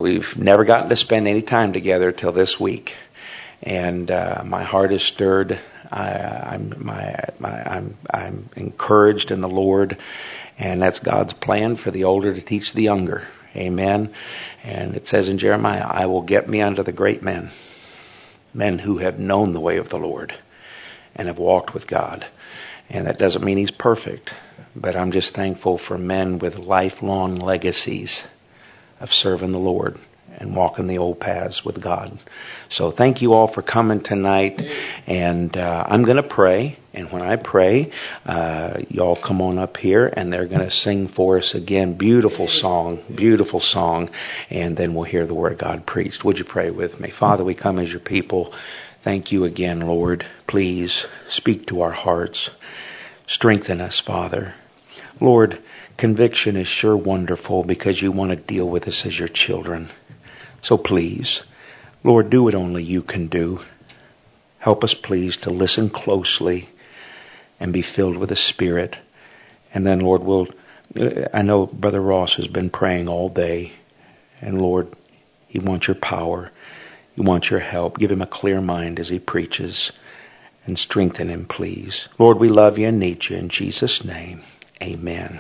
We've never gotten to spend any time together till this week, and my heart is stirred. I'm encouraged in the Lord, and that's God's plan for the older to teach the younger. Amen. And it says in Jeremiah, I will get me unto the great men who have known the way of the Lord and have walked with God. And that doesn't mean he's perfect, but I'm just thankful for men with lifelong legacies of serving the Lord and walking the old paths with God. So thank you all for coming tonight. And I'm going to pray. And when I pray, y'all come on up here and they're going to sing for us again. Beautiful song. And then we'll hear the Word of God preached. Would you pray with me? Father, we come as your people. Thank you again, Lord. Please speak to our hearts. Strengthen us, Father. Lord, conviction is sure wonderful because you want to deal with us as your children. So please, Lord, do what only you can do. Help us, please, to listen closely and be filled with the Spirit. And then, Lord, I know Brother Ross has been praying all day. And Lord, he wants your power. He wants your help. Give him a clear mind as he preaches. And strengthen him, please. Lord, we love you and need you. In Jesus' name, amen.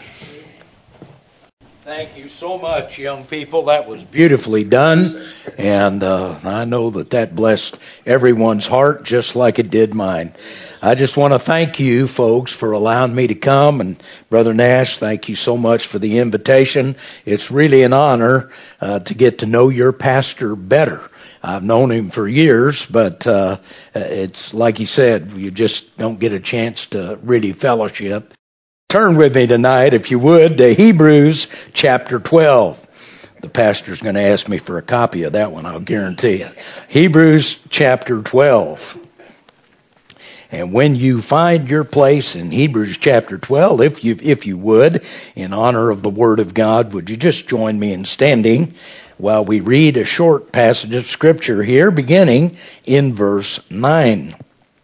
Thank you so much, young people. That was beautifully done. And I know that blessed everyone's heart just like it did mine. I just want to thank you, folks, for allowing me to come. And Brother Nash, thank you so much for the invitation. It's really an honor to get to know your pastor better. I've known him for years, but it's like he said, you just don't get a chance to really fellowship. Turn with me tonight, if you would, to Hebrews chapter 12. The pastor's going to ask me for a copy of that one, I'll guarantee you. Hebrews chapter 12. And when you find your place in Hebrews chapter 12, if you would, in honor of the Word of God, would you just join me in standing while we read a short passage of Scripture here, beginning in verse 9.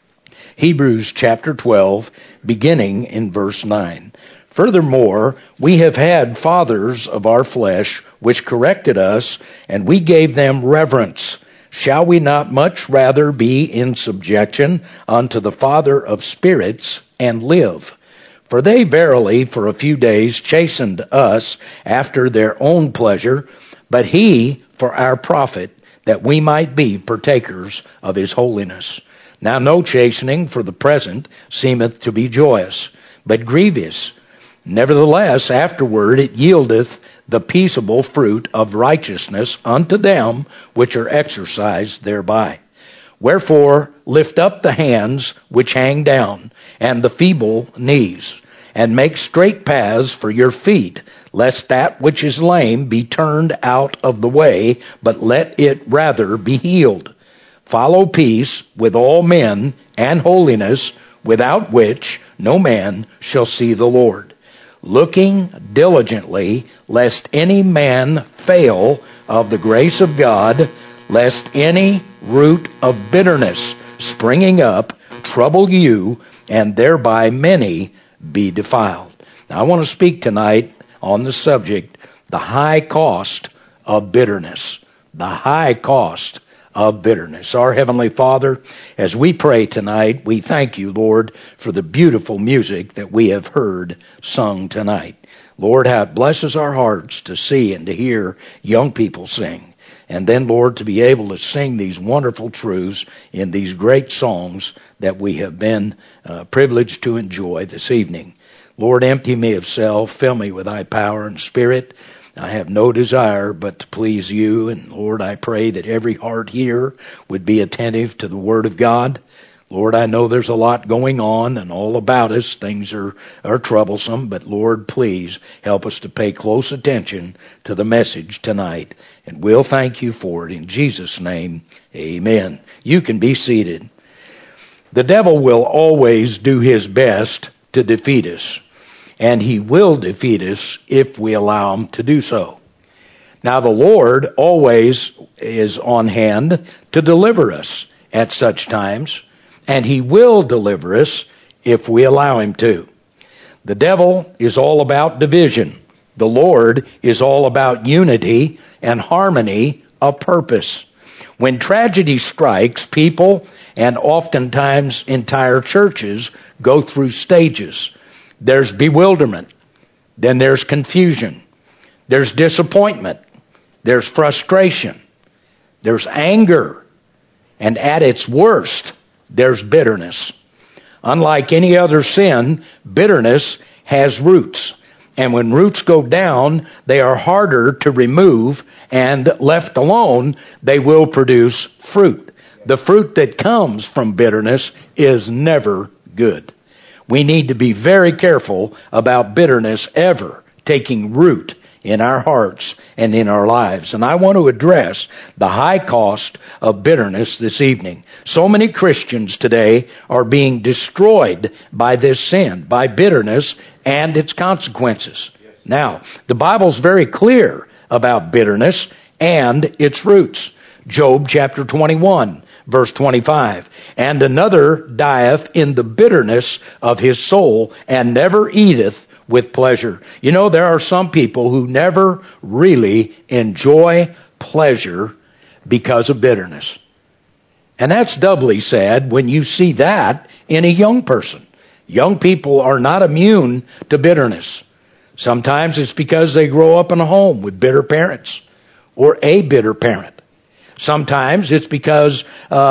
Hebrews chapter 12, beginning in verse 9. Furthermore, we have had fathers of our flesh, which corrected us, and we gave them reverence. Shall we not much rather be in subjection unto the Father of spirits, and live? For they verily for a few days chastened us after their own pleasure, but he for our profit, that we might be partakers of his holiness. Now no chastening for the present seemeth to be joyous, but grievous. Nevertheless, afterward it yieldeth the peaceable fruit of righteousness unto them which are exercised thereby. Wherefore lift up the hands which hang down, and the feeble knees, and make straight paths for your feet, lest that which is lame be turned out of the way, but let it rather be healed. Follow peace with all men and holiness, without which no man shall see the Lord. Looking diligently, lest any man fail of the grace of God, lest any root of bitterness springing up trouble you, and thereby many be defiled. Now I want to speak tonight on the subject, the high cost of bitterness. The high cost of bitterness. Our Heavenly Father, as we pray tonight, we thank you, Lord, for the beautiful music that we have heard sung tonight. Lord, how it blesses our hearts to see and to hear young people sing. And then, Lord, to be able to sing these wonderful truths in these great songs that we have been privileged to enjoy this evening. Lord, empty me of self, fill me with thy power and spirit. I have no desire but to please you. And Lord, I pray that every heart here would be attentive to the Word of God. Lord, I know there's a lot going on and all about us. Things are troublesome. But Lord, please help us to pay close attention to the message tonight. And we'll thank you for it. In Jesus' name, amen. You can be seated. The devil will always do his best to defeat us. And he will defeat us if we allow him to do so. Now the Lord always is on hand to deliver us at such times, and he will deliver us if we allow him to. The devil is all about division, The Lord is all about unity and harmony of purpose. When tragedy strikes, people and oftentimes entire churches go through stages. There's bewilderment. Then there's confusion. There's disappointment. There's frustration. There's anger. And at its worst, there's bitterness. Unlike any other sin, bitterness has roots. And when roots go down, they are harder to remove, and left alone, they will produce fruit. The fruit that comes from bitterness is never good. We need to be very careful about bitterness ever taking root in our hearts and in our lives. And I want to address the high cost of bitterness this evening. So many Christians today are being destroyed by this sin, by bitterness and its consequences. Now, the Bible's very clear about bitterness and its roots. Job chapter 21, verse 25. And another dieth in the bitterness of his soul, and never eateth with pleasure. You know, there are some people who never really enjoy pleasure because of bitterness. And that's doubly sad when you see that in a young person. Young people are not immune to bitterness. Sometimes it's because they grow up in a home with bitter parents or a bitter parent. Sometimes it's because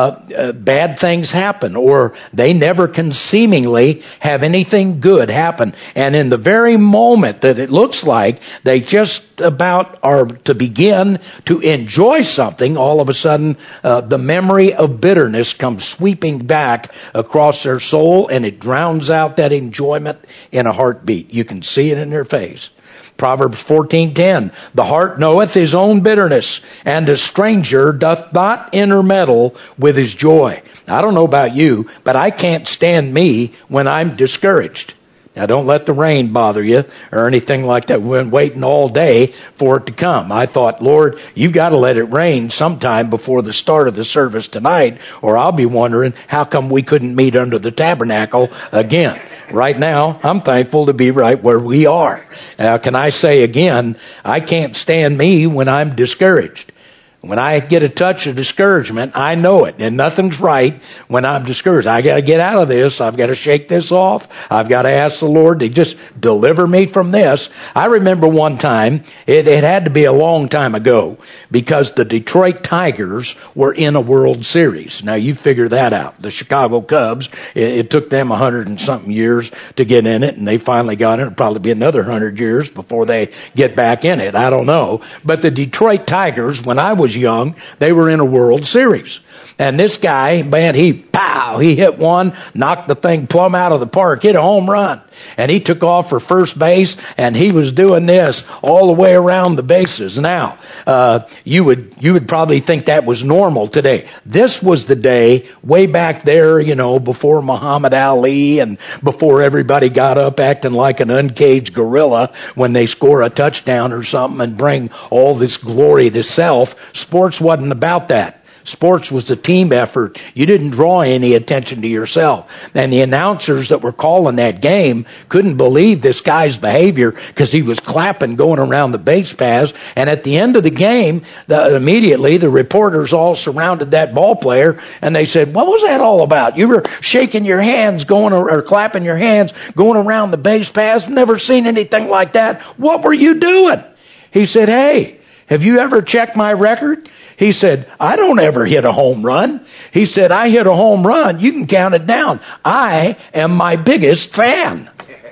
bad things happen, or they never can seemingly have anything good happen. And in the very moment that it looks like they just about are to begin to enjoy something, all of a sudden the memory of bitterness comes sweeping back across their soul, and it drowns out that enjoyment in a heartbeat. You can see it in their face. Proverbs 14:10, the heart knoweth his own bitterness, and a stranger doth not intermeddle with his joy. I don't know about you, but I can't stand me when I'm discouraged. Now, don't let the rain bother you or anything like that. We've been waiting all day for it to come. I thought, Lord, you've got to let it rain sometime before the start of the service tonight, or I'll be wondering how come we couldn't meet under the tabernacle again. Right now, I'm thankful to be right where we are. Now, can I say again, I can't stand me when I'm discouraged. When I get a touch of discouragement, I know it, and nothing's right when I'm discouraged. I got to get out of this. I've got to shake this off. I've got to ask the Lord to just deliver me from this. I remember one time, it had to be a long time ago, because the Detroit Tigers were in a World Series. Now, you figure that out. The Chicago Cubs, it took them 100 and something years to get in it, and they finally got in. It'll probably be another 100 years before they get back in it. I don't know. But the Detroit Tigers, when I was young, they were in a World Series. And this guy, man, he hit one, knocked the thing plumb out of the park, hit a home run. And he took off for first base, and he was doing this all the way around the bases. Now, you would probably think that was normal today. This was the day way back there, you know, before Muhammad Ali and before everybody got up acting like an uncaged gorilla when they score a touchdown or something and bring all this glory to self. Sports wasn't about that. Sports was a team effort. You didn't draw any attention to yourself. And the announcers that were calling that game couldn't believe this guy's behavior, because he was clapping going around the base paths. And at the end of the game, immediately the reporters all surrounded that ball player, and they said, "What was that all about? You were shaking your hands or clapping your hands going around the base paths. Never seen anything like that. What were you doing?" He said, "Hey, have you ever checked my record?" He said, "I don't ever hit a home run." He said, "I hit a home run. You can count it down. I am my biggest fan."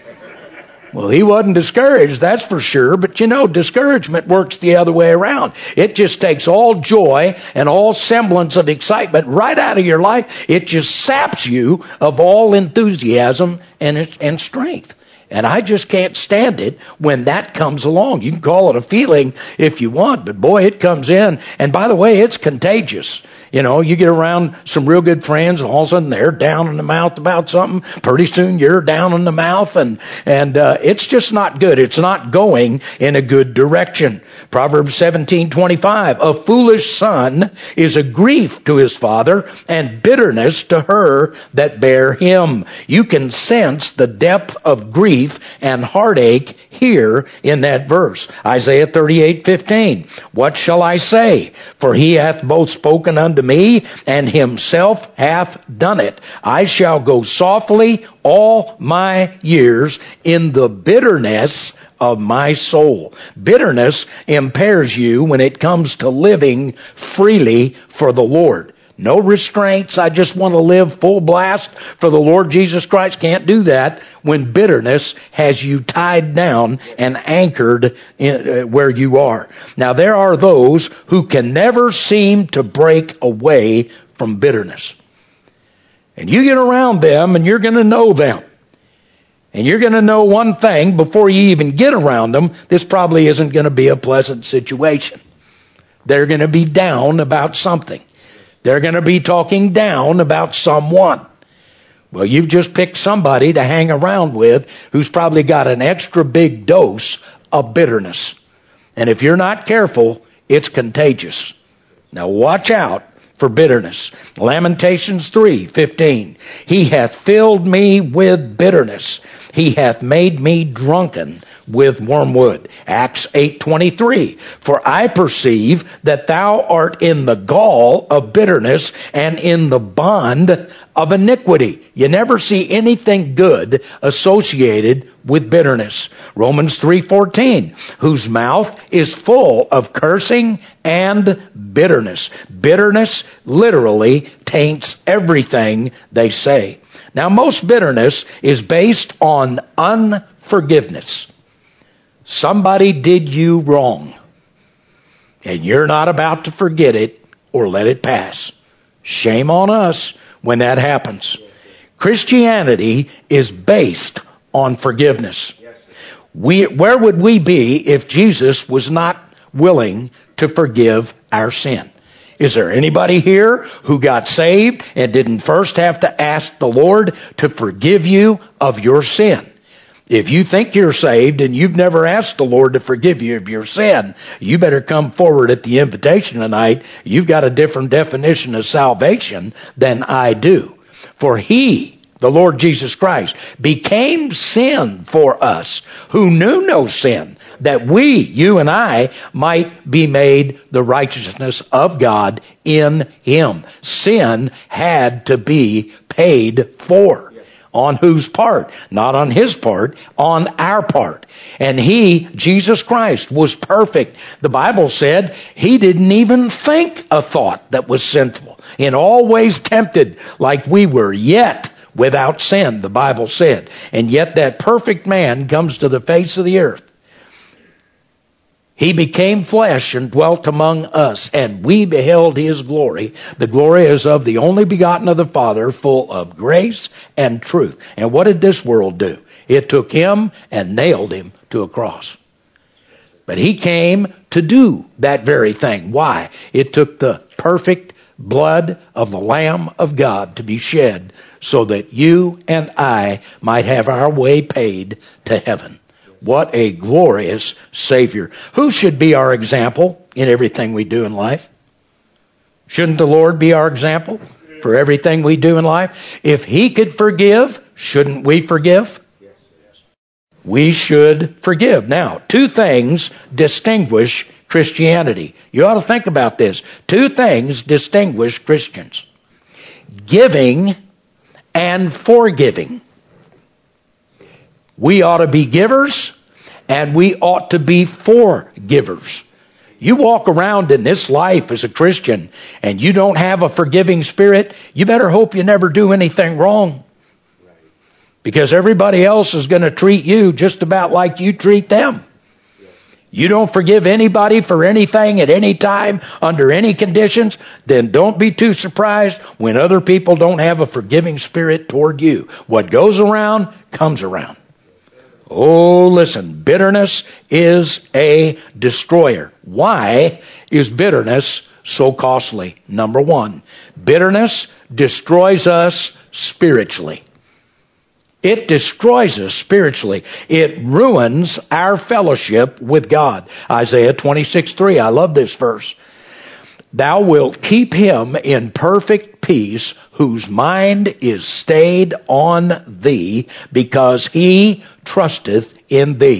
Well, he wasn't discouraged, that's for sure. But you know, discouragement works the other way around. It just takes all joy and all semblance of excitement right out of your life. It just saps you of all enthusiasm and strength. And I just can't stand it when that comes along. You can call it a feeling if you want, but boy, it comes in. And by the way, it's contagious. You know, you get around some real good friends, and all of a sudden they're down in the mouth about something. Pretty soon you're down in the mouth, and it's just not good. It's not going in a good direction. Proverbs 17:25, a foolish son is a grief to his father, and bitterness to her that bare him. You can sense the depth of grief and heartache here in that verse. Isaiah 38:15. What shall I say? For he hath both spoken unto me, and himself hath done it. I shall go softly all my years in the bitterness of my soul. Bitterness impairs you when it comes to living freely for the Lord. No restraints. I just want to live full blast for the Lord Jesus Christ. Can't do that when bitterness has you tied down and anchored in, where you are. Now there are those who can never seem to break away from bitterness. And you get around them and you're going to know them. And you're going to know one thing before you even get around them. This probably isn't going to be a pleasant situation. They're going to be down about something. They're going to be talking down about someone. Well, you've just picked somebody to hang around with who's probably got an extra big dose of bitterness. And if you're not careful, it's contagious. Now watch out for bitterness. Lamentations 3:15. He hath filled me with bitterness. He hath made me drunken with wormwood. Acts 8:23. For I perceive that thou art in the gall of bitterness and in the bond of iniquity. You never see anything good associated with bitterness. Romans 3:14. Whose mouth is full of cursing and bitterness. Bitterness literally taints everything they say. Now, most bitterness is based on unforgiveness. Somebody did you wrong, and you're not about to forget it or let it pass. Shame on us when that happens. Christianity is based on forgiveness. Where would we be if Jesus was not willing to forgive our sin? Is there anybody here who got saved and didn't first have to ask the Lord to forgive you of your sin? If you think you're saved and you've never asked the Lord to forgive you of your sin, you better come forward at the invitation tonight. You've got a different definition of salvation than I do. For He, the Lord Jesus Christ, became sin for us who knew no sin, that we, you and I, might be made the righteousness of God in Him. Sin had to be paid for. On whose part? Not on His part, on our part. And He, Jesus Christ, was perfect. The Bible said He didn't even think a thought that was sinful. In all ways tempted like we were, yet without sin, the Bible said. And yet that perfect man comes to the face of the earth. He became flesh and dwelt among us, and we beheld His glory. The glory is of the only begotten of the Father, full of grace and truth. And what did this world do? It took Him and nailed Him to a cross. But He came to do that very thing. Why? It took the perfect blood of the Lamb of God to be shed so that you and I might have our way paid to heaven. What a glorious Savior. Who should be our example in everything we do in life? Shouldn't the Lord be our example for everything we do in life? If He could forgive, shouldn't we forgive? We should forgive. Now, two things distinguish Christianity. You ought to think about this. Two things distinguish Christians: giving and forgiving. We ought to be givers, and we ought to be forgivers. You walk around in this life as a Christian, and you don't have a forgiving spirit, you better hope you never do anything wrong. Because everybody else is going to treat you just about like you treat them. You don't forgive anybody for anything at any time, under any conditions, then don't be too surprised when other people don't have a forgiving spirit toward you. What goes around, comes around. Oh, listen, bitterness is a destroyer. Why is bitterness so costly? Number one, bitterness destroys us spiritually. It destroys us spiritually. It ruins our fellowship with God. Isaiah 26:3. I love this verse. Thou wilt keep him in perfect peace whose mind is stayed on thee because he trusteth in thee.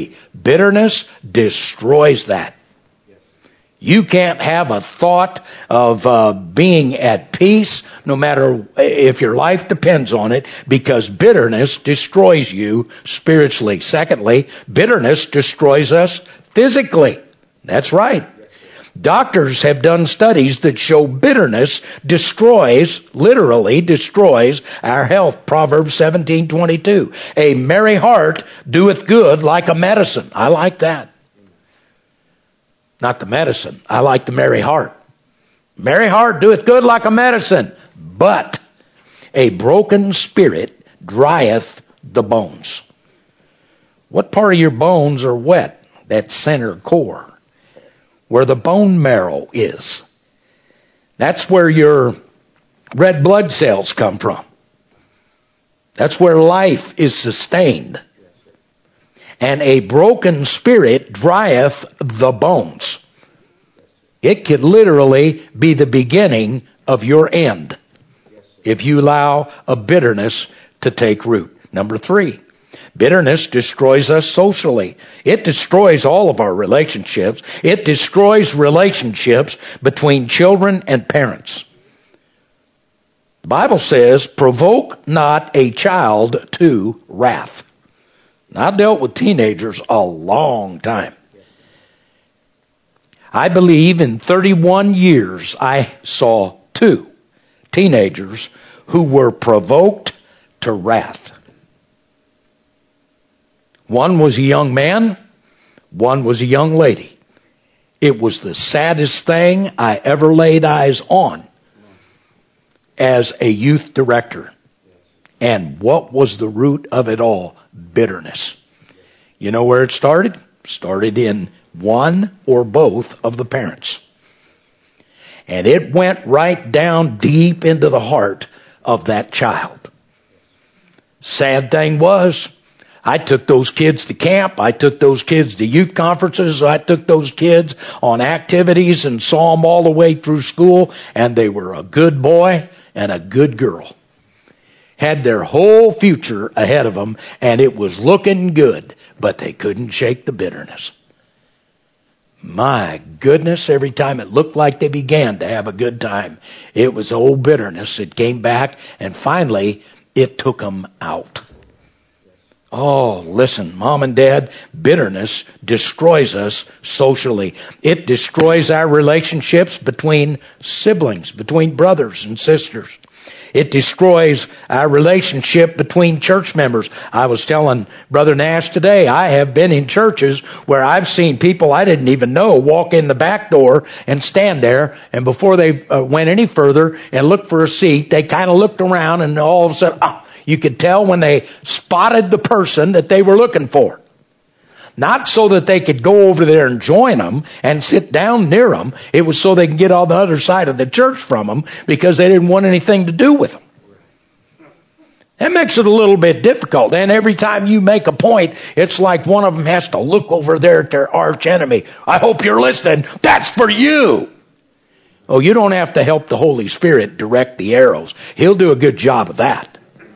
Bitterness destroys that. You can't have a thought of being at peace, no matter if your life depends on it, because bitterness destroys you spiritually. Secondly, bitterness destroys us physically. That's right. Doctors have done studies that show bitterness literally destroys our health. Proverbs 17:22. A merry heart doeth good like a medicine. I like that. Not the medicine. I like the merry heart. Merry heart doeth good like a medicine, but a broken spirit drieth the bones. What part of your bones are wet? That center core, where the bone marrow is. That's where your red blood cells come from. That's where life is sustained. And a broken spirit drieth the bones. It could literally be the beginning of your end if you allow a bitterness to take root. Number 3, bitterness destroys us socially. It destroys all of our relationships. It destroys relationships between children and parents. The Bible says, provoke not a child to wrath. I dealt with teenagers a long time. I believe in 31 years I saw 2 teenagers who were provoked to wrath. One was a young man, one was a young lady. It was the saddest thing I ever laid eyes on as a youth director. And what was the root of it all? Bitterness. You know where it started? Started in one or both of the parents. And it went right down deep into the heart of that child. Sad thing was, I took those kids to camp. I took those kids to youth conferences. I took those kids on activities and saw them all the way through school. And they were a good boy and a good girl. Had their whole future ahead of them, and it was looking good, but they couldn't shake the bitterness. My goodness, every time it looked like they began to have a good time, it was old bitterness. It came back, and finally, it took them out. Oh, listen, Mom and Dad, bitterness destroys us socially. It destroys our relationships between siblings, between brothers and sisters. It destroys our relationship between church members. I was telling Brother Nash today, I have been in churches where I've seen people I didn't even know walk in the back door and stand there, and before they went any further and looked for a seat, they kind of looked around, and all of a sudden, you could tell when they spotted the person that they were looking for. Not so that they could go over there and join them and sit down near them. It was so they could get on the other side of the church from them because they didn't want anything to do with them. That makes it a little bit difficult. And every time you make a point, it's like one of them has to look over there at their arch enemy. I hope you're listening. That's for you. Oh, you don't have to help the Holy Spirit direct the arrows. He'll do a good job of that.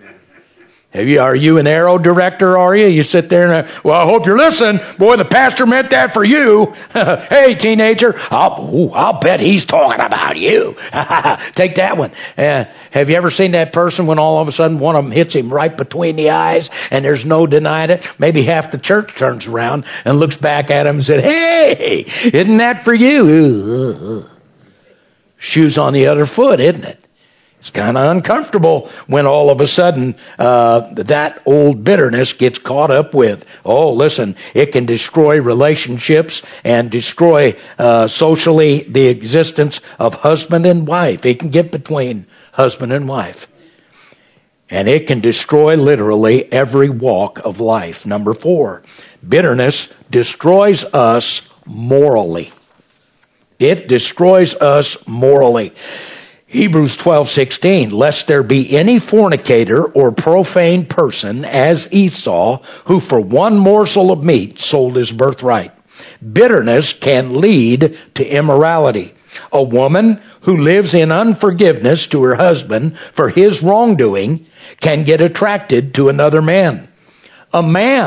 Are you an arrow director, are you? You sit there and, well, I hope you're listening. Boy, the pastor meant that for you. Hey, teenager, I'll bet he's talking about you. Take that one. Have you ever seen that person when all of a sudden one of them hits him right between the eyes and there's no denying it? Maybe half the church turns around and looks back at him and said, hey, isn't that for you? Shoes on the other foot, isn't it? It's kind of uncomfortable when all of a sudden that old bitterness gets caught up with. Oh, listen, it can destroy relationships and destroy socially the existence of husband and wife. It can get between husband and wife. And it can destroy literally every walk of life. Number 4, bitterness destroys us morally. It destroys us morally. Hebrews 12:16, lest there be any fornicator or profane person as Esau, who for one morsel of meat sold his birthright. Bitterness can lead to immorality. A woman who lives in unforgiveness to her husband for his wrongdoing can get attracted to another man. A man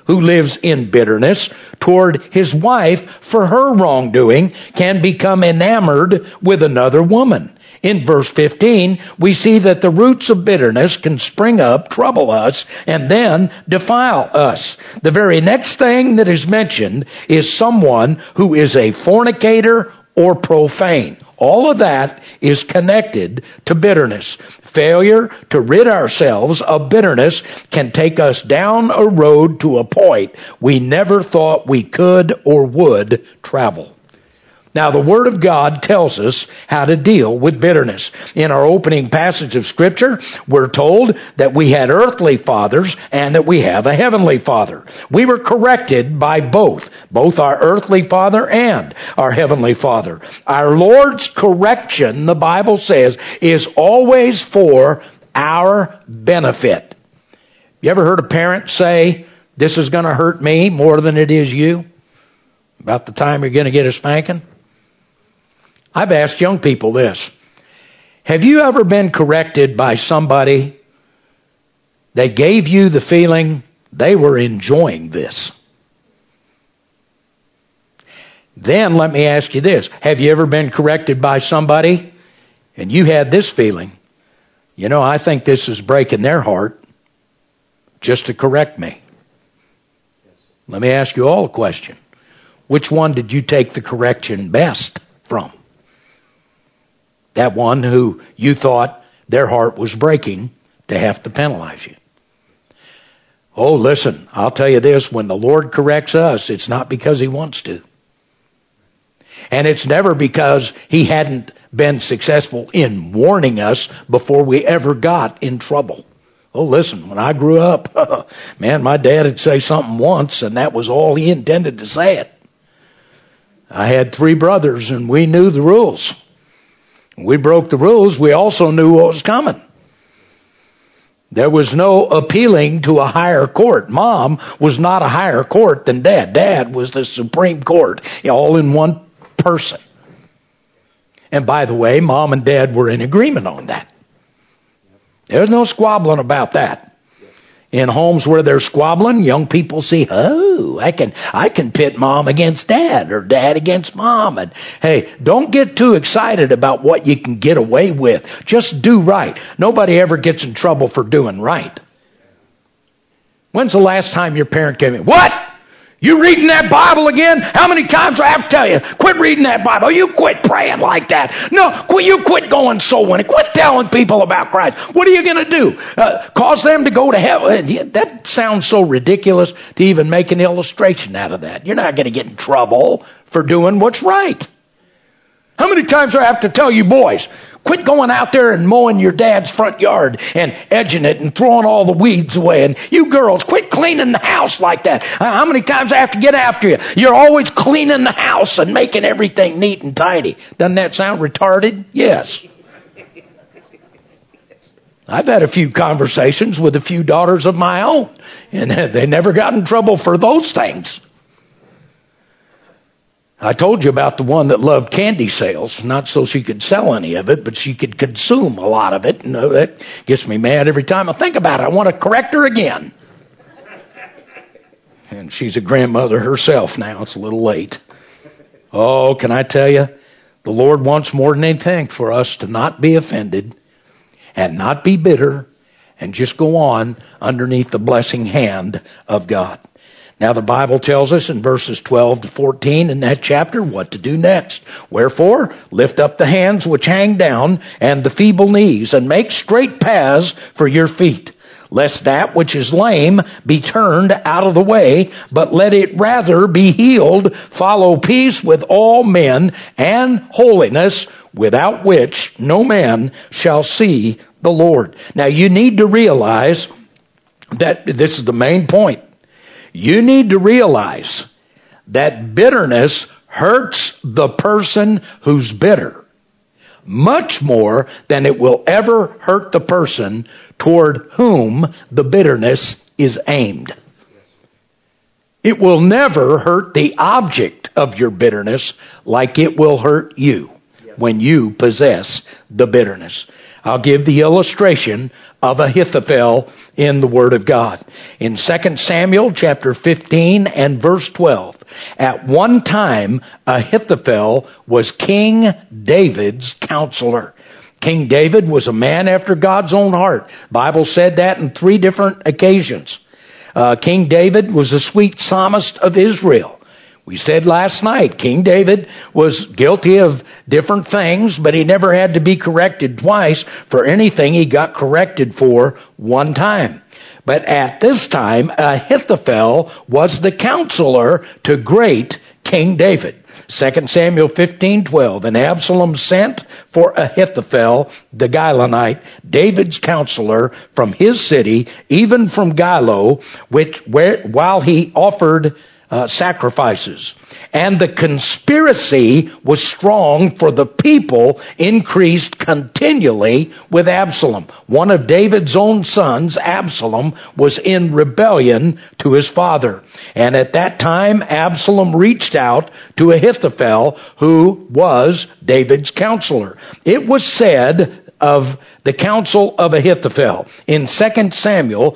who lives in bitterness toward his wife for her wrongdoing can become enamored with another woman. In verse 15, we see that the roots of bitterness can spring up, trouble us, and then defile us. The very next thing that is mentioned is someone who is a fornicator or profane. All of that is connected to bitterness. Failure to rid ourselves of bitterness can take us down a road to a point we never thought we could or would travel. Now, the Word of God tells us how to deal with bitterness. In our opening passage of Scripture, we're told that we had earthly fathers and that we have a heavenly Father. We were corrected by both our earthly father and our heavenly Father. Our Lord's correction, the Bible says, is always for our benefit. You ever heard a parent say, "This is going to hurt me more than it is you"? About the time you're going to get a spanking? I've asked young people this. Have you ever been corrected by somebody that gave you the feeling they were enjoying this? Then let me ask you this. Have you ever been corrected by somebody and you had this feeling, I think this is breaking their heart just to correct me? Let me ask you all a question. Which one did you take the correction best from? That one who you thought their heart was breaking to have to penalize you. Oh, listen, I'll tell you this, when the Lord corrects us, it's not because He wants to. And it's never because He hadn't been successful in warning us before we ever got in trouble. Oh, listen, when I grew up, man, my dad would say something once, and that was all he intended to say it. I had 3 brothers, and we knew the rules. We broke the rules. We also knew what was coming. There was no appealing to a higher court. Mom was not a higher court than Dad. Dad was the Supreme Court, all in one person. And by the way, Mom and Dad were in agreement on that. There's no squabbling about that. In homes where they're squabbling, young people see, oh, I can pit Mom against Dad or Dad against Mom. And hey, don't get too excited about what you can get away with. Just do right. Nobody ever gets in trouble for doing right. When's the last time your parent came in? What? You reading that Bible again? How many times do I have to tell you? Quit reading that Bible. You quit praying like that. No, you quit going soul winning. Quit telling people about Christ. What are you going to do? Cause them to go to hell? That sounds so ridiculous to even make an illustration out of that. You're not going to get in trouble for doing what's right. How many times do I have to tell you boys? Quit going out there and mowing your dad's front yard and edging it and throwing all the weeds away. And you girls, quit cleaning the house like that. How many times I have to get after you? You're always cleaning the house and making everything neat and tidy. Doesn't that sound retarded? Yes. I've had a few conversations with a few daughters of my own, and they never got in trouble for those things. I told you about the one that loved candy sales, not so she could sell any of it, but she could consume a lot of it. And that gets me mad every time I think about it. I want to correct her again. And she's a grandmother herself now. It's a little late. Oh, can I tell you, the Lord wants more than anything for us to not be offended and not be bitter and just go on underneath the blessing hand of God. Now the Bible tells us in verses 12 to 14 in that chapter what to do next. Wherefore, lift up the hands which hang down and the feeble knees, and make straight paths for your feet, lest that which is lame be turned out of the way, but let it rather be healed. Follow peace with all men and holiness, without which no man shall see the Lord. Now you need to realize that this is the main point. You need to realize that bitterness hurts the person who's bitter much more than it will ever hurt the person toward whom the bitterness is aimed. It will never hurt the object of your bitterness like it will hurt you when you possess the bitterness. I'll give the illustration of Ahithophel in the Word of God. In 2 Samuel chapter 15 and verse 12, at one time Ahithophel was King David's counselor. King David was a man after God's own heart. The Bible said that in 3 different occasions. King David was a sweet psalmist of Israel. We said last night, King David was guilty of different things, but he never had to be corrected twice for anything he got corrected for one time. But at this time, Ahithophel was the counselor to great King David. 2 Samuel 15:12, and Absalom sent for Ahithophel the Gilonite, David's counselor, from his city, even from Gilo, while he offered sacrifices. And the conspiracy was strong, for the people increased continually with Absalom. One of David's own sons, Absalom, was in rebellion to his father. And at that time, Absalom reached out to Ahithophel, who was David's counselor. It was said of the counsel of Ahithophel in 2 Samuel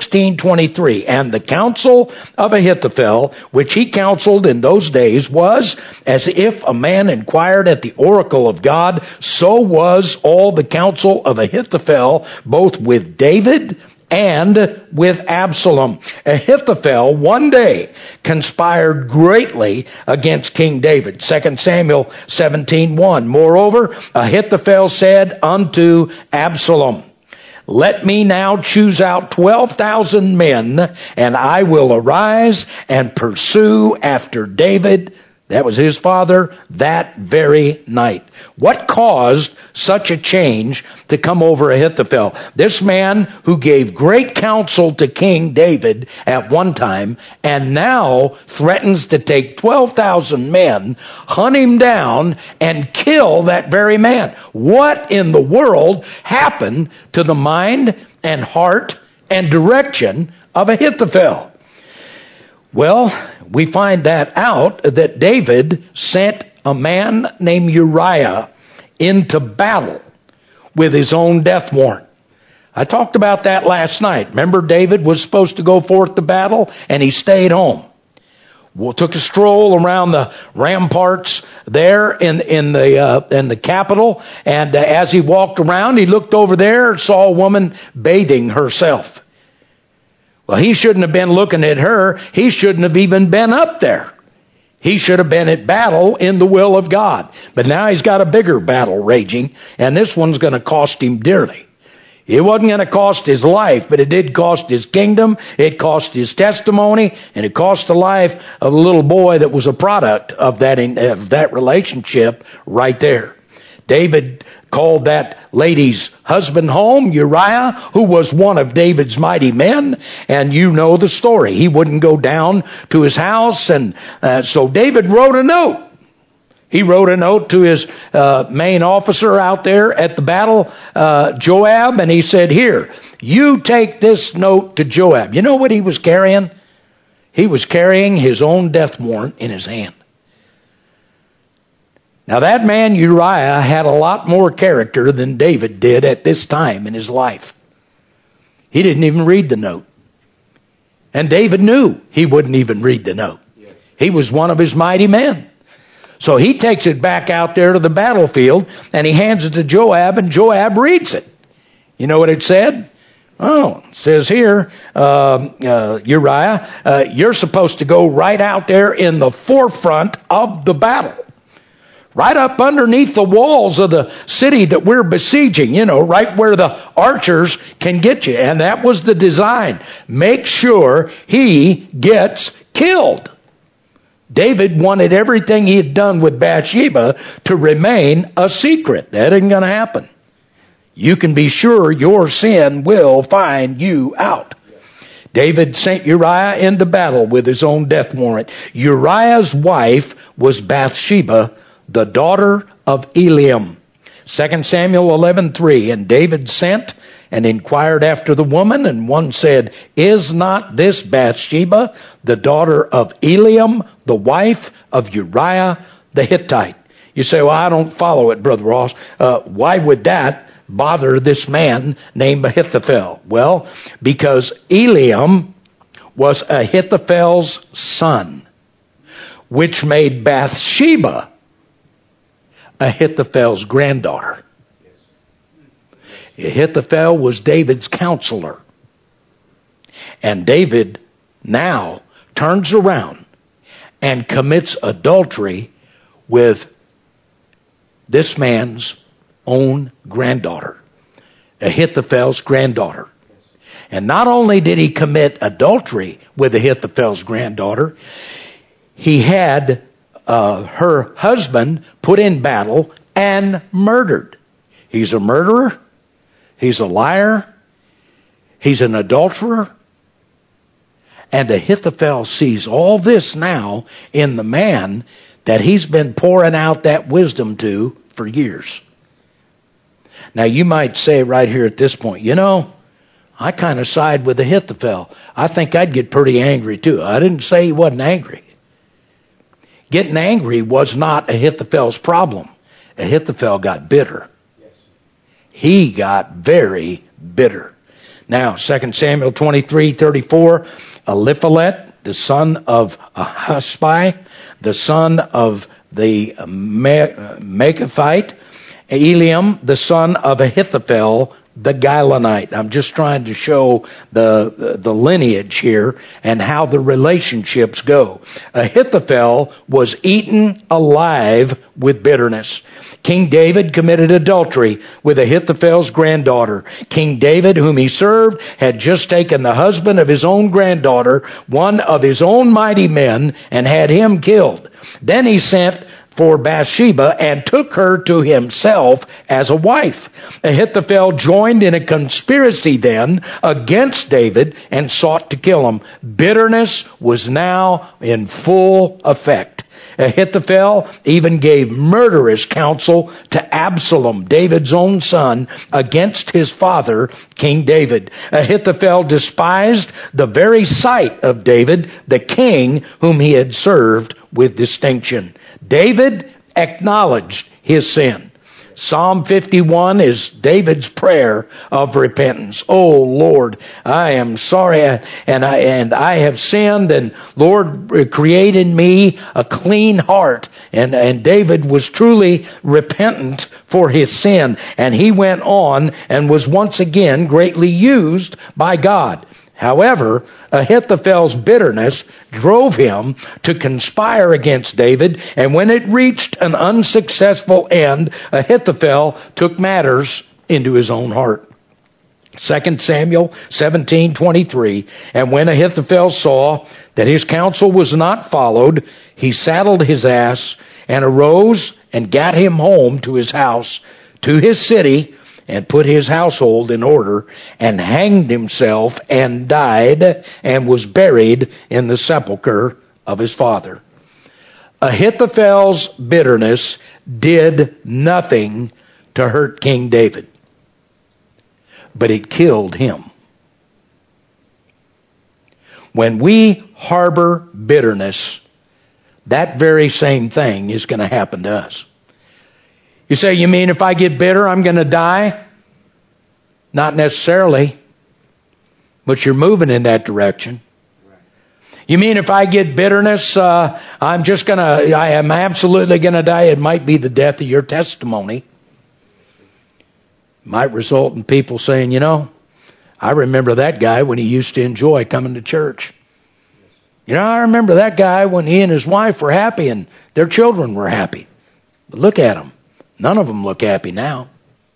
16:23, and the counsel of Ahithophel, which he counseled in those days, was as if a man inquired at the oracle of God, so was all the counsel of Ahithophel, both with David and with Absalom. Ahithophel one day conspired greatly against King David. 2 Samuel 17:1. Moreover, Ahithophel said unto Absalom, let me now choose out 12,000 men, and I will arise and pursue after David, that was his father, that very night. What caused such a change to come over Ahithophel? This man who gave great counsel to King David at one time, and now threatens to take 12,000 men, hunt him down, and kill that very man. What in the world happened to the mind and heart and direction of Ahithophel? Well, we find that out, that David sent a man named Uriah into battle with his own death warrant. I talked about that last night. Remember, David was supposed to go forth to battle, and he stayed home. Well, took a stroll around the ramparts there in the capital, and as he walked around, he looked over there and saw a woman bathing herself. Well, he shouldn't have been looking at her. He shouldn't have even been up there. He should have been at battle in the will of God. But now he's got a bigger battle raging, and this one's going to cost him dearly. It wasn't going to cost his life, but it did cost his kingdom, it cost his testimony, and it cost the life of a little boy that was a product of that relationship right there. David called that lady's husband home, Uriah, who was one of David's mighty men, and you know the story. He wouldn't go down to his house, and so David wrote a note. He wrote a note to his main officer out there at the battle, Joab, and he said, here, you take this note to Joab. You know what he was carrying? He was carrying his own death warrant in his hand. Now that man Uriah had a lot more character than David did at this time in his life. He didn't even read the note. And David knew he wouldn't even read the note. He was one of his mighty men. So he takes it back out there to the battlefield, and he hands it to Joab, and Joab reads it. You know what it said? Oh, it says here, Uriah, you're supposed to go right out there in the forefront of the battle. Right up underneath the walls of the city that we're besieging, right where the archers can get you. And that was the design. Make sure he gets killed. David wanted everything he had done with Bathsheba to remain a secret. That isn't going to happen. You can be sure your sin will find you out. David sent Uriah into battle with his own death warrant. Uriah's wife was Bathsheba, the daughter of Eliam. 2 Samuel 11:3, and David sent and inquired after the woman, and one said, is not this Bathsheba, the daughter of Eliam, the wife of Uriah the Hittite? You say, well, I don't follow it, Brother Ross. Why would that bother this man named Ahithophel? Well, because Eliam was Ahithophel's son, which made Bathsheba Ahithophel's granddaughter. Ahithophel was David's counselor. And David now turns around and commits adultery with this man's own granddaughter, Ahithophel's granddaughter. And not only did he commit adultery with Ahithophel's granddaughter, he had her husband put in battle and murdered. He's a murderer. He's a liar. He's an adulterer. And Ahithophel sees all this now in the man that he's been pouring out that wisdom to for years. Now you might say right here at this point, I kind of side with Ahithophel. I think I'd get pretty angry too. I didn't say he wasn't angry. Getting angry was not Ahithophel's problem. Ahithophel got bitter. He got very bitter. Now, 2 Samuel 23:34, Eliphalet, the son of Ahasbai, the son of the Mechathite, Eliam, the son of Ahithophel, the Gilonite. I'm just trying to show the lineage here and how the relationships go. Ahithophel was eaten alive with bitterness. King David committed adultery with Ahithophel's granddaughter. King David, whom he served, had just taken the husband of his own granddaughter, one of his own mighty men, and had him killed. Then he sent for Bathsheba and took her to himself as a wife. Ahithophel joined in a conspiracy then against David and sought to kill him. Bitterness was now in full effect. Ahithophel even gave murderous counsel to Absalom, David's own son, against his father, King David. Ahithophel despised the very sight of David, the king whom he had served with distinction. David acknowledged his sin. Psalm 51 is David's prayer of repentance. Oh Lord, I am sorry and I have sinned, and Lord, create in me a clean heart. And David was truly repentant for his sin, and he went on and was once again greatly used by God. However, Ahithophel's bitterness drove him to conspire against David, and when it reached an unsuccessful end, Ahithophel took matters into his own heart. 2 Samuel 17:23, and when Ahithophel saw that his counsel was not followed, he saddled his ass and arose and gat him home to his house, to his city, and put his household in order, and hanged himself, and died, and was buried in the sepulchre of his father. Ahithophel's bitterness did nothing to hurt King David, but it killed him. When we harbor bitterness, that very same thing is going to happen to us. You say, you mean if I get bitter, I'm going to die? Not necessarily, but you're moving in that direction. You mean if I get bitterness, I am absolutely going to die? It might be the death of your testimony. Might result in people saying, I remember that guy when he used to enjoy coming to church. I remember that guy when he and his wife were happy and their children were happy. But look at them. None of them look happy now.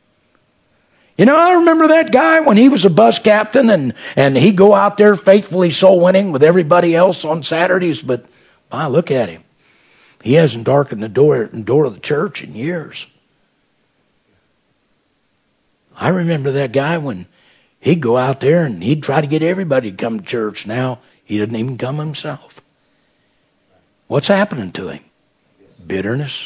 I remember that guy when he was a bus captain and he'd go out there faithfully soul winning with everybody else on Saturdays, but look at him. He hasn't darkened the door of the church in years. I remember that guy when he'd go out there and he'd try to get everybody to come to church. Now he doesn't even come himself. What's happening to him? Bitterness.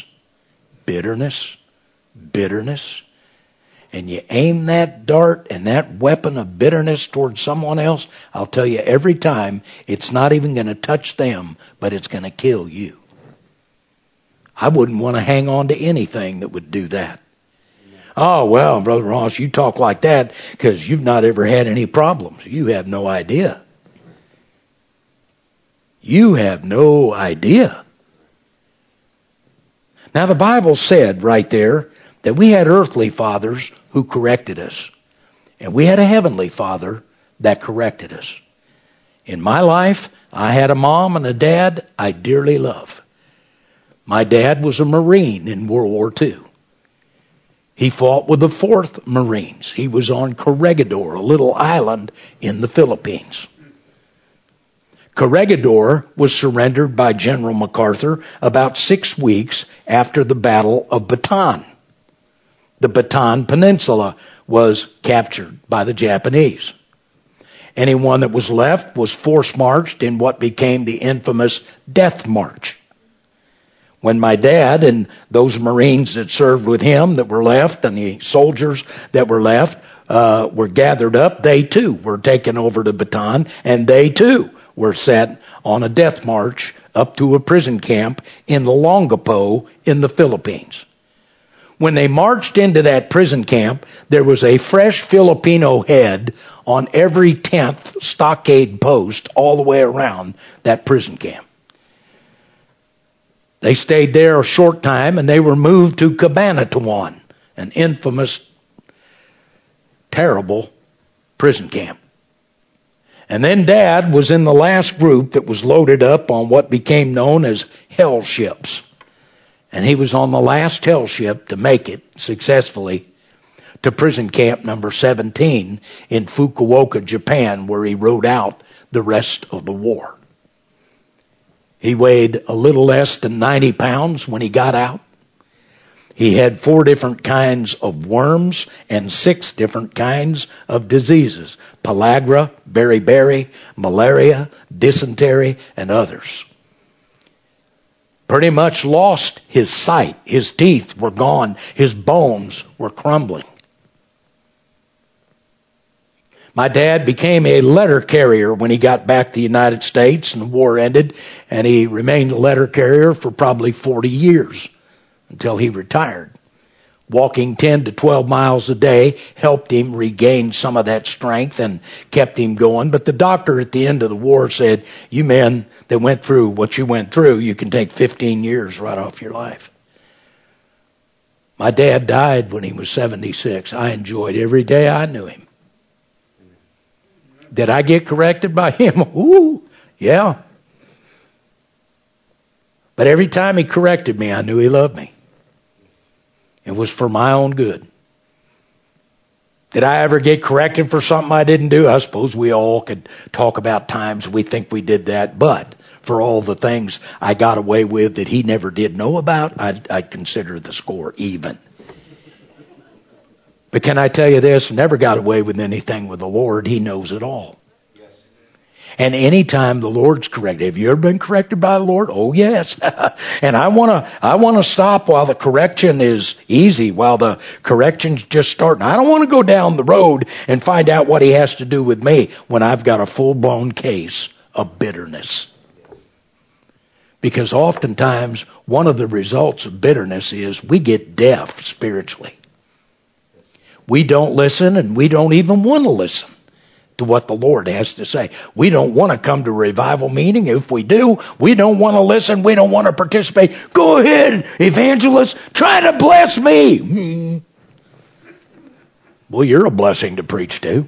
And you aim that dart and that weapon of bitterness towards someone else, I'll tell you every time, it's not even going to touch them, but it's going to kill you. I wouldn't want to hang on to anything that would do that. Oh, well, Brother Ross, you talk like that because you've not ever had any problems. You have no idea. You have no idea. Now, the Bible said right there that we had earthly fathers who corrected us. And we had a heavenly Father that corrected us. In my life, I had a mom and a dad I dearly love. My dad was a Marine in World War II. He fought with the 4th Marines. He was on Corregidor, a little island in the Philippines. Corregidor was surrendered by General MacArthur about 6 weeks after the Battle of Bataan. The Bataan Peninsula was captured by the Japanese. Anyone that was left was force-marched in what became the infamous Death March. When my dad and those Marines that served with him that were left and the soldiers that were left were gathered up, they too were taken over to Bataan, and they too were set on a death march up to a prison camp in Longapo in the Philippines. When they marched into that prison camp, there was a fresh Filipino head on every 10th stockade post all the way around that prison camp. They stayed there a short time and they were moved to Cabanatuan, an infamous, terrible prison camp. And then Dad was in the last group that was loaded up on what became known as hell ships. And he was on the last hell ship to make it successfully to prison camp number 17 in Fukuoka, Japan, where he rode out the rest of the war. He weighed a little less than 90 pounds when he got out. He had 4 different kinds of worms and 6 different kinds of diseases: pellagra, beriberi, malaria, dysentery, and others. Pretty much lost his sight. His teeth were gone. His bones were crumbling. My dad became a letter carrier when he got back to the United States and the war ended, and he remained a letter carrier for probably 40 years until he retired. Walking 10 to 12 miles a day helped him regain some of that strength and kept him going. But the doctor at the end of the war said, you men that went through what you went through, you can take 15 years right off your life. My dad died when he was 76. I enjoyed every day I knew him. Did I get corrected by him? Ooh, yeah. But every time he corrected me, I knew he loved me. It was for my own good. Did I ever get corrected for something I didn't do? I suppose we all could talk about times we think we did that. But for all the things I got away with that he never did know about, I'd consider the score even. But can I tell you this? Never got away with anything with the Lord. He knows it all. Yes. And anytime the Lord's corrected, have you ever been corrected by the Lord? Oh, yes. And I want to stop while the correction is easy, while the correction's just starting. I don't want to go down the road and find out what He has to do with me when I've got a full-blown case of bitterness. Because oftentimes, one of the results of bitterness is we get deaf spiritually. We don't listen, and we don't even want to listen to what the Lord has to say. We don't want to come to a revival meeting. If we do, we don't want to listen. We don't want to participate. Go ahead, evangelist, try to bless me. Well, you're a blessing to preach to.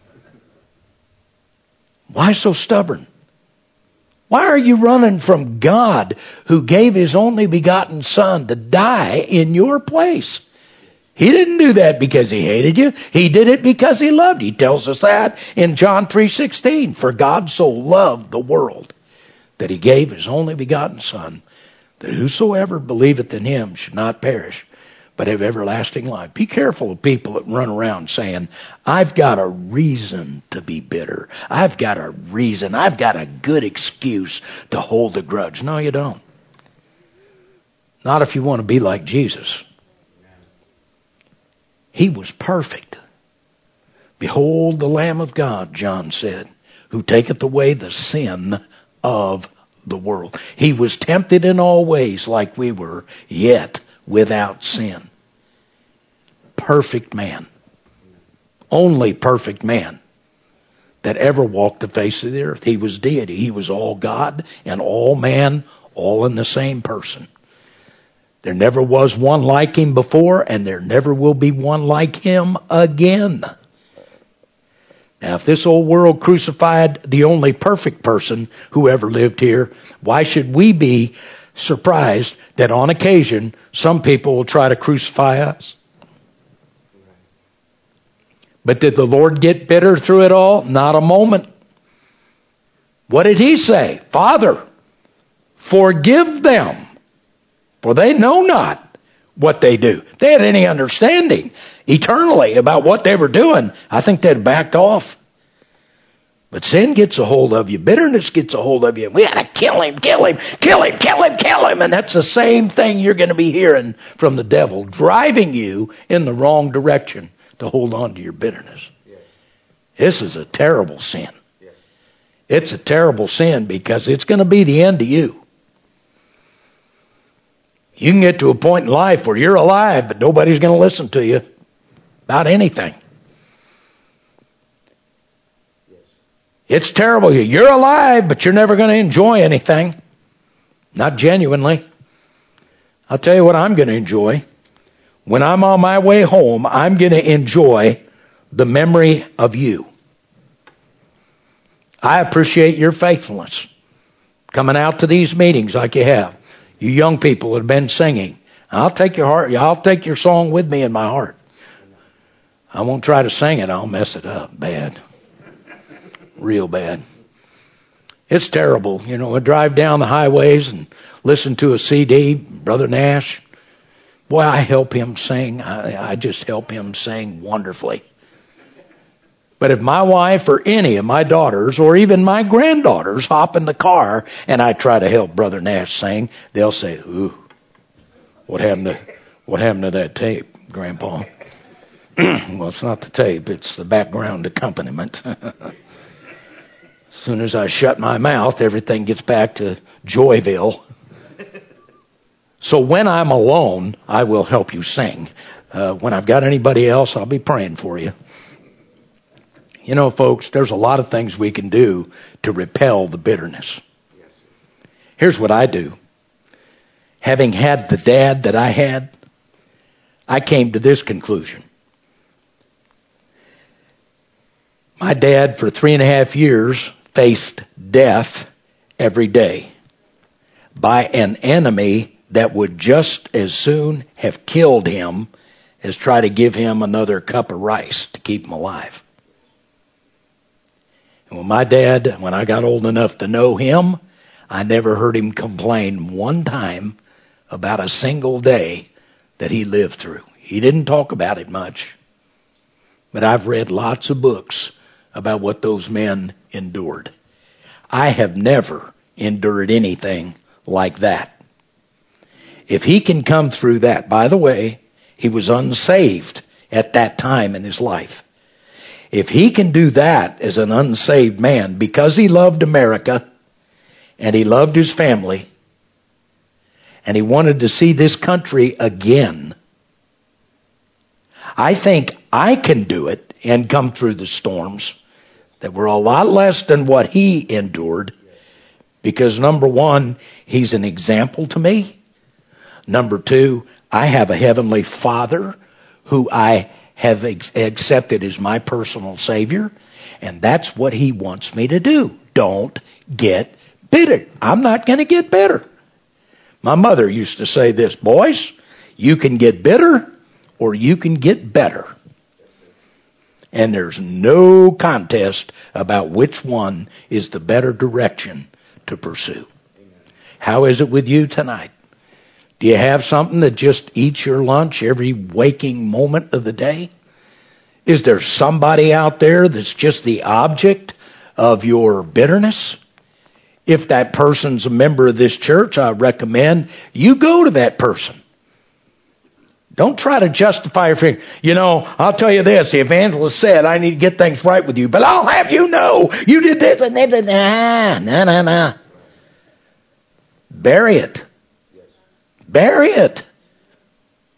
Why so stubborn? Why are you running from God who gave His only begotten Son to die in your place? He didn't do that because He hated you. He did it because He loved you. He tells us that in John 3:16. For God so loved the world that He gave His only begotten Son, that whosoever believeth in Him should not perish, but have everlasting life. Be careful of people that run around saying, I've got a reason to be bitter. I've got a reason. I've got a good excuse to hold a grudge. No, you don't. Not if you want to be like Jesus. He was perfect. Behold the Lamb of God, John said, who taketh away the sin of the world. He was tempted in all ways like we were, yet without sin. perfect man. Only perfect man that ever walked the face of the earth. He was deity. He was all God and all man, all in the same person. There never was one like him before, and there never will be one like him again. Now, if this old world crucified the only perfect person who ever lived here, why should we be surprised that on occasion some people will try to crucify us? But did the Lord get bitter through it all? Not a moment. What did he say? Father, forgive them, for they know not what they do. If they had any understanding eternally about what they were doing, I think they'd backed off. But sin gets a hold of you. Bitterness gets a hold of you. We got to kill him, kill him, kill him, kill him, kill him. And that's the same thing you're going to be hearing from the devil, driving you in the wrong direction to hold on to your bitterness. Yes. This is a terrible sin. Yes. It's a terrible sin because it's going to be the end of you. You can get to a point in life where you're alive, but nobody's going to listen to you about anything. Yes. It's terrible. You're alive, but you're never going to enjoy anything. Not genuinely. I'll tell you what I'm going to enjoy. When I'm on my way home, I'm going to enjoy the memory of you. I appreciate your faithfulness. Coming out to these meetings like you have. You young people that have been singing. I'll take your heart. I'll take your song with me in my heart. I won't try to sing it. I'll mess it up bad. Real bad. It's terrible. You know, I drive down the highways and listen to a CD, Brother Nash. Boy, I help him sing. I just help him sing wonderfully. But if my wife or any of my daughters or even my granddaughters hop in the car and I try to help Brother Nash sing, they'll say, "Ooh, what happened to that tape, Grandpa?" Well, it's not the tape. It's the background accompaniment. As soon as I shut my mouth, everything gets back to Joyville. So when I'm alone, I will help you sing. When I've got anybody else, I'll be praying for you. You know, folks, there's a lot of things we can do to repel the bitterness. Here's what I do. Having had the dad that I had, I came to this conclusion. My dad, for 3.5 years, faced death every day by an enemy that would just as soon have killed him as try to give him another cup of rice to keep him alive. And when my dad, when I got old enough to know him, I never heard him complain one time about a single day that he lived through. He didn't talk about it much. But I've read lots of books about what those men endured. I have never endured anything like that. If he can come through that, by the way, he was unsaved at that time in his life. If he can do that as an unsaved man because he loved America and he loved his family and he wanted to see this country again, I think I can do it and come through the storms that were a lot less than what he endured because, number one, he's an example to me. Number two, I have a heavenly Father who I have accepted as my personal Savior, and that's what he wants me to do. Don't get bitter. I'm not going to get bitter. My mother used to say this, boys, you can get bitter or you can get better. And there's no contest about which one is the better direction to pursue. How is it with you tonight? Do you have something that just eats your lunch every waking moment of the day? Is there somebody out there that's just the object of your bitterness? If that person's a member of this church, I recommend you go to that person. Don't try to justify your feeling. You know, I'll tell you this. The evangelist said, I need to get things right with you. But I'll have you know, you did this and that. Nah. Bury it. Bury it.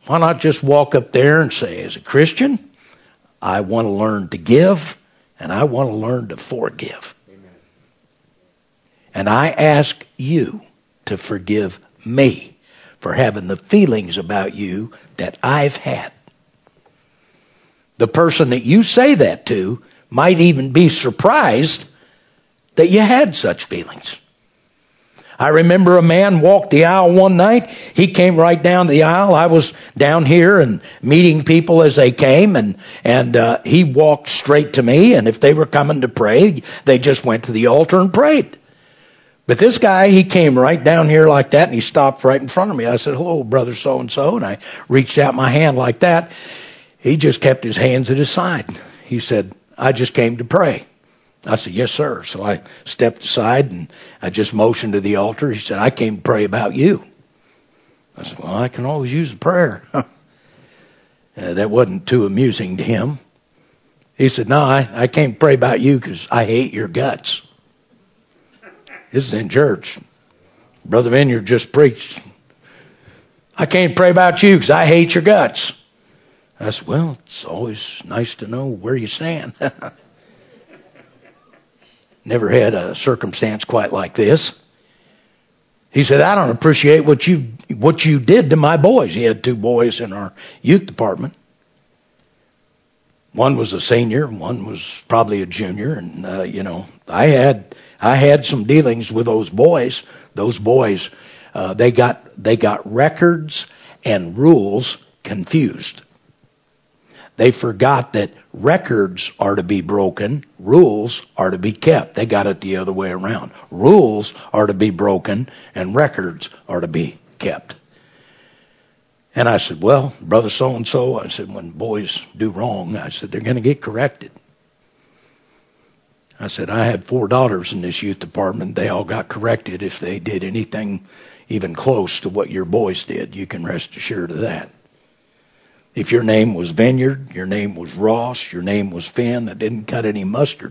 Why not just walk up there and say, as a Christian, I want to learn to give, and I want to learn to forgive. Amen. And I ask you to forgive me for having the feelings about you that I've had. The person that you say that to might even be surprised that you had such feelings. I remember a man walked the aisle one night. He came right down the aisle. I was down here and meeting people as they came, and he walked straight to me, and if they were coming to pray, they just went to the altar and prayed. But this guy, he came right down here like that, and he stopped right in front of me. I said, hello, brother so-and-so, and I reached out my hand like that. He just kept his hands at his side. He said, I just came to pray. I said, yes, sir. So I stepped aside and I just motioned to the altar. He said, I came to pray about you. I said, well, I can always use a prayer. That wasn't too amusing to him. He said, no, I came to pray about you because I hate your guts. This is in church. Brother Vineyard just preached. I came to pray about you because I hate your guts. I said, well, it's always nice to know where you stand. Never had a circumstance quite like this. He said, I don't appreciate what you did to my boys. He had 2 boys in our youth department. One was a senior, one was probably a junior, and I had some dealings with those boys. Those boys, they got records and rules confused. They forgot that records are to be broken, rules are to be kept. They got it the other way around. Rules are to be broken, and records are to be kept. And I said, well, brother so-and-so, I said, when boys do wrong, I said, they're going to get corrected. I said, I had 4 daughters in this youth department. They all got corrected if they did anything even close to what your boys did. You can rest assured of that. If your name was Vineyard, your name was Ross, your name was Finn, that didn't cut any mustard.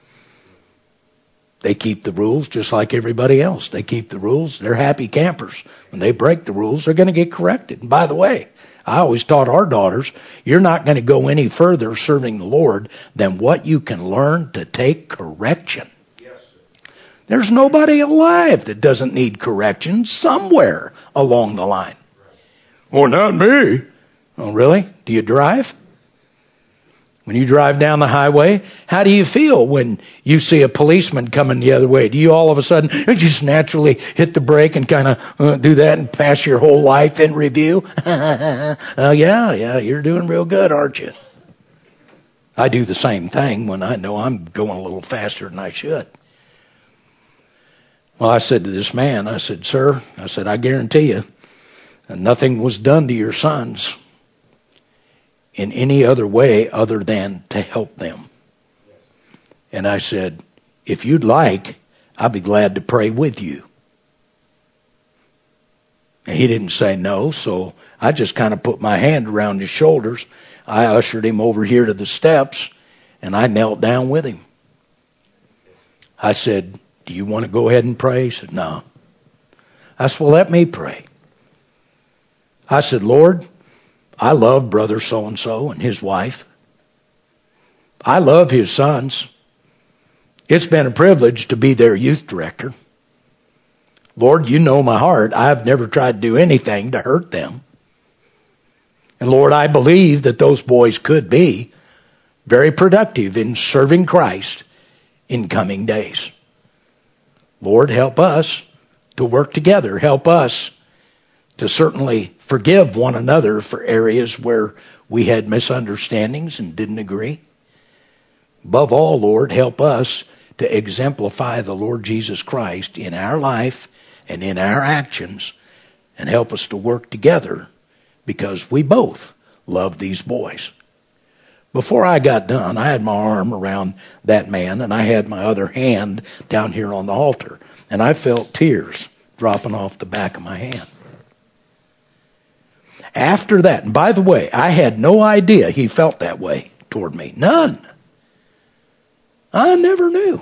They keep the rules just like everybody else. They keep the rules. They're happy campers. When they break the rules, they're going to get corrected. And by the way, I always taught our daughters, you're not going to go any further serving the Lord than what you can learn to take correction. Yes, sir. There's nobody alive that doesn't need correction somewhere along the line. Well, not me. Oh, really? Do you drive? When you drive down the highway, how do you feel when you see a policeman coming the other way? Do you all of a sudden just naturally hit the brake and kind of do that and pass your whole life in review? Yeah, you're doing real good, aren't you? I do the same thing when I know I'm going a little faster than I should. Well, I said to this man, I said, sir, I guarantee you, nothing was done to your sons in any other way other than to help them. And I said, if you'd like, I'll be glad to pray with you. And he didn't say no, so I just kind of put my hand around his shoulders. I ushered him over here to the steps, and I knelt down with him. I said, do you want to go ahead and pray? He said, no. I said, well, let me pray. I said, Lord, I love brother so-and-so and his wife. I love his sons. It's been a privilege to be their youth director. Lord, you know my heart. I've never tried to do anything to hurt them. And Lord, I believe that those boys could be very productive in serving Christ in coming days. Lord, help us to work together. Help us to certainly forgive one another for areas where we had misunderstandings and didn't agree. Above all, Lord, help us to exemplify the Lord Jesus Christ in our life and in our actions, and help us to work together because we both love these boys. Before I got done, I had my arm around that man and I had my other hand down here on the altar, and I felt tears dropping off the back of my hand. After that, and by the way, I had no idea he felt that way toward me. None. I never knew.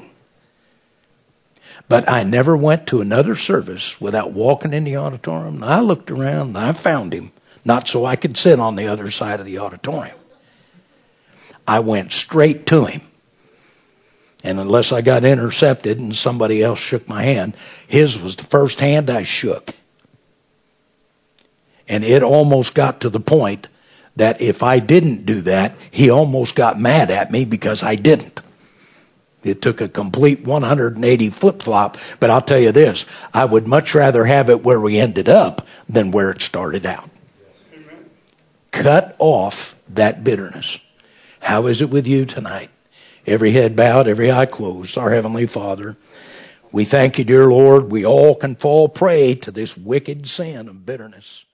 But I never went to another service without walking in the auditorium. I looked around and I found him not so I could sit on the other side of the auditorium. I went straight to him. And unless I got intercepted and somebody else shook my hand, his was the first hand I shook. And it almost got to the point that if I didn't do that, he almost got mad at me because I didn't. It took a complete 180 flip-flop, but I'll tell you this, I would much rather have it where we ended up than where it started out. Amen. Cut off that bitterness. How is it with you tonight? Every head bowed, every eye closed. Our Heavenly Father, we thank you, dear Lord. We all can fall prey to this wicked sin of bitterness.